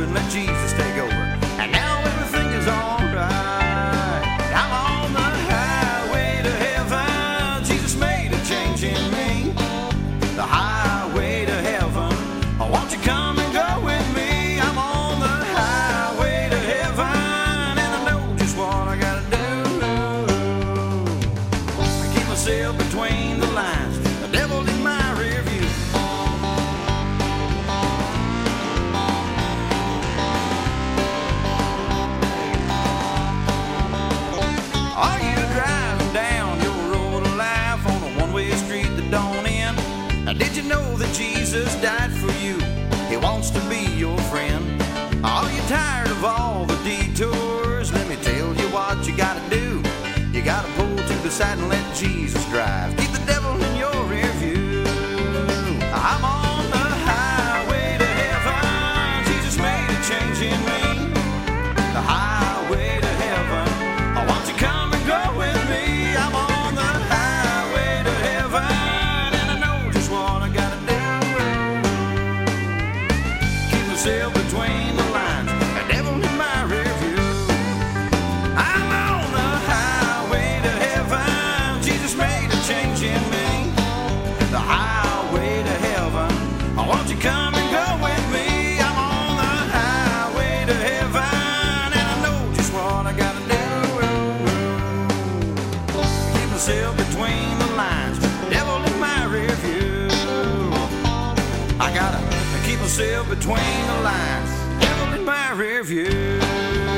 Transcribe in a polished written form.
and let Jesus take over. And now everything is alright. I'm on the highway to heaven. Jesus made a change in me. The highway to heaven. Won't you come and go with me? I'm on the highway to heaven, and I know just what I gotta do. I keep myself between the lines. The devil in my rear view. Are you driving down your road of life on a one-way street that don't end? Now, did you know that Jesus died for you? He wants to be your friend. Are you tired of all the detours? Let me tell you what you gotta do. You gotta pull to the side and let Jesus drive. Keep the devil in your rear view. I'm on the highway to heaven. Jesus made a change in me. The highway to heaven. Won't you come and go with me? I'm on the highway to heaven, and I know just what I gotta do. Keep myself between the lines. The devil in my rear view. I'm on the highway to heaven. Jesus made a change in me. The highway to heaven. Won't you come and go with me? I'm on the highway to heaven, and I know just what I gotta do. Keep myself between the lines. Devil in my rear view. I gotta keep myself between the lines. Devil in my rear view.